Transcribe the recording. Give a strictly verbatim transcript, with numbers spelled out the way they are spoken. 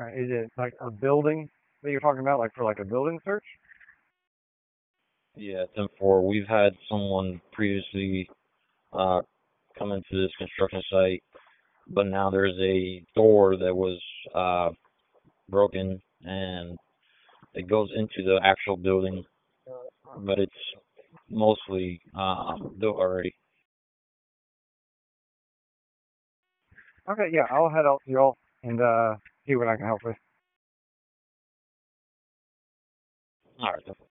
Alright, is it like a building that you're talking about, like for like a building search? Yeah, ten four. We've had someone previously uh, come into this construction site, but now there's a door that was uh, broken and it goes into the actual building, but it's mostly uh, built already. Okay, yeah, I'll head out to y'all and uh see what I can help with. All right.